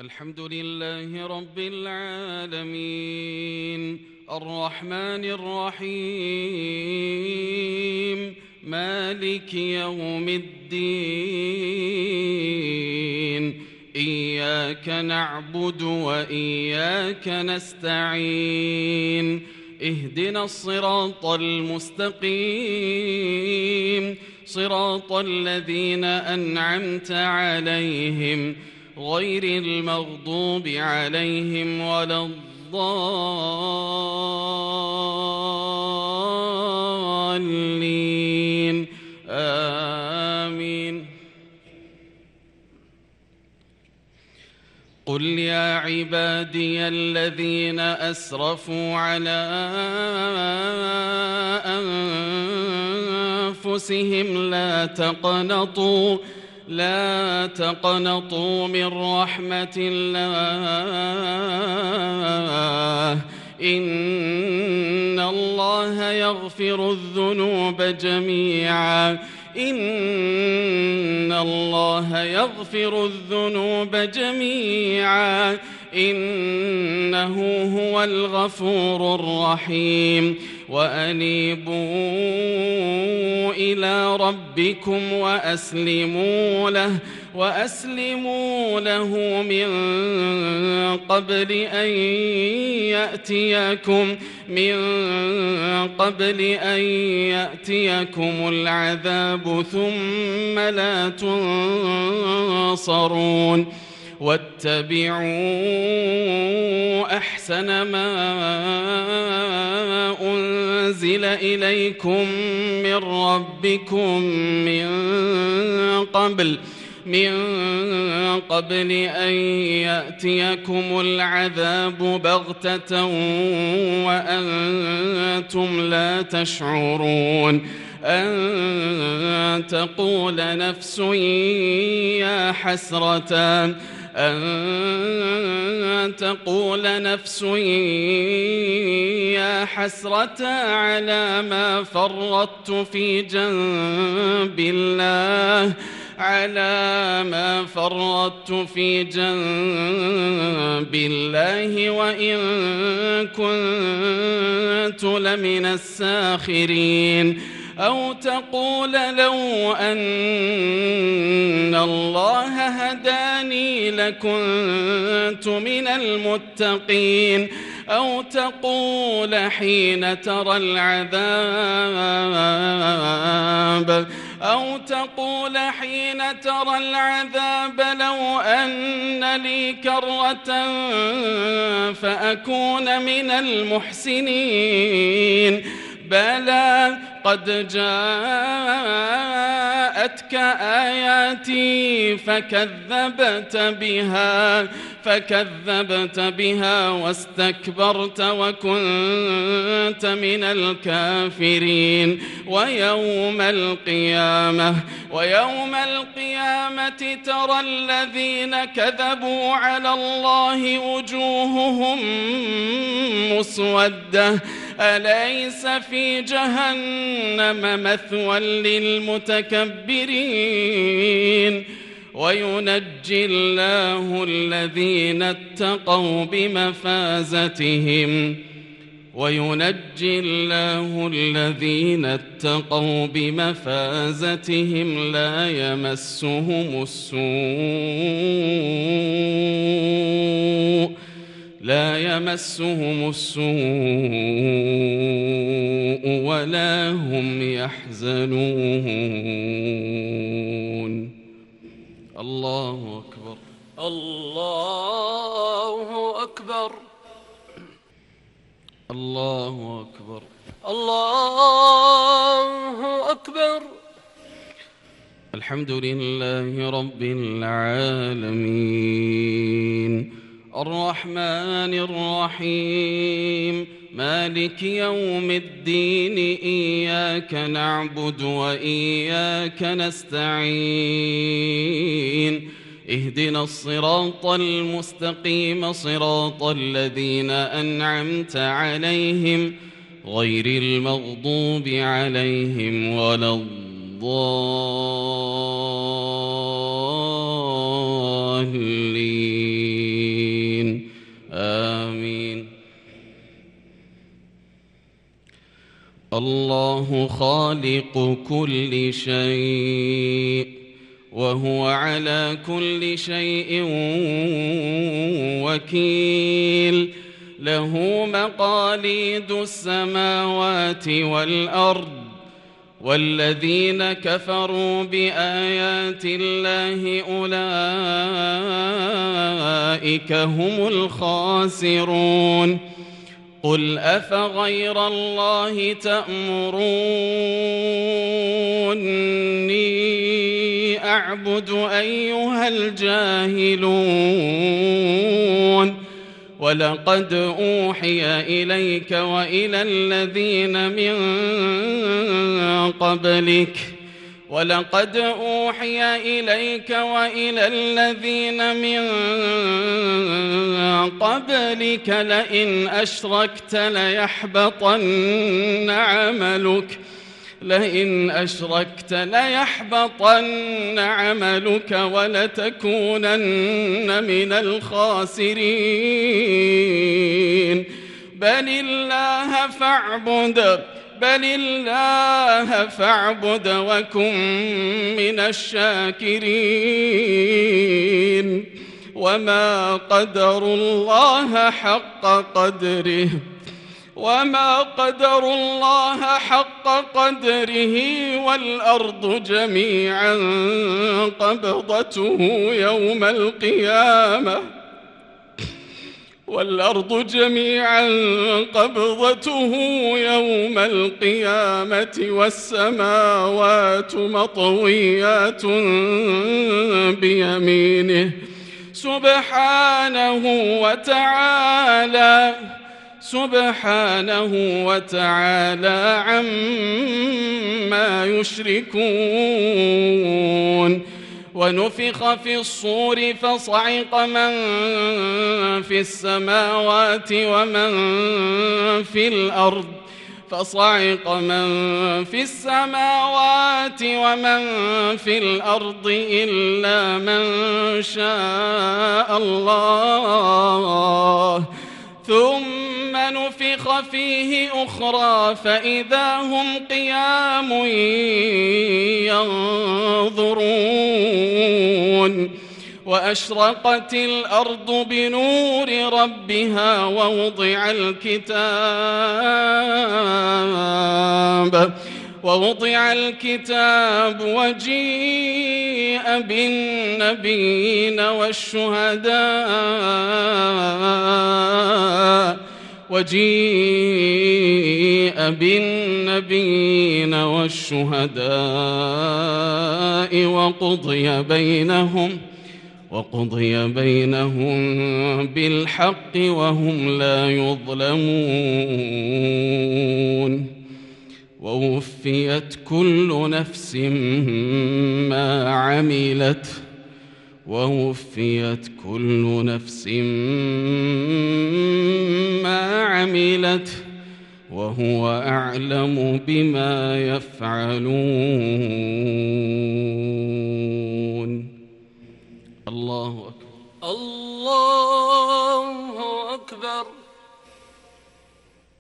الحمد لله رب العالمين الرحمن الرحيم مالك يوم الدين إياك نعبد وإياك نستعين اهدنا الصراط المستقيم صراط الذين أنعمت عليهم غير المغضوب عليهم ولا الضالين آمين. قل يا عبادي الذين أسرفوا على أنفسهم لا تقنطوا من رحمة الله إن الله يغفر الذنوب جميعا إنه هو الغفور الرحيم وأنيبوا إلى ربكم وأسلموا له من قبل أن يأتيكم العذاب ثم لا تنصرون واتبعوا أحسن ما أنزل إليكم من ربكم من قبل أن يأتيكم العذاب بغتة وأنتم لا تشعرون أن تقول نفس يا حسرة على ما فرطت في جنب الله وإن كنت لمن الساخرين أو تقول لو أن الله هداني لكنت من المتقين أو تقول حين ترى العذاب لو أن لي كرة فأكون من المحسنين بلى قد جاءتك آياتي فكذبت بها واستكبرت وكنت من الكافرين ويوم القيامة ترى الذين كذبوا على الله وجوههم مسودة أليس في جهنم مثوى للمتكبرين وينجي الله الذين اتقوا بمفازتهم لا يمسهم السوء ولا هم يحزنون. الله أكبر الله أكبر الله أكبر الله أكبر. الحمد لله رب العالمين الرحمن الرحيم مالك يوم الدين إياك نعبد وإياك نستعين اهدنا الصراط المستقيم صراط الذين أنعمت عليهم غير المغضوب عليهم ولا الضالين الله خالق كل شيء وهو على كل شيء وكيل له مقاليد السماوات والأرض والذين كفروا بآيات الله أولئك هم الخاسرون قل أفغير الله تأمروني أعبد أيها الجاهلون ولقد أوحي إليك وإلى الذين من قبلك لئن أشركت ليحبطن عملك ولتكونن من الخاسرين بل الله فاعبد وكن من الشاكرين وما قدروا الله حق قدره والأرض جميعا قبضته يوم القيامة والسماوات مطويات بيمينه سبحانه وتعالى عما يشركون ونفخ في الصور فصعق من في السماوات ومن في الأرض إلا من شاء الله ثم نفخ فيه أخرى فإذا هم قيام ينظرون وأشرقت الأرض بنور ربها ووضع الكتاب وجيء بالنبيين والشهداء وقضي بينهم بالحق وهم لا يظلمون ووفيت كل نفس ما عملت وهو أعلم بما يفعلون.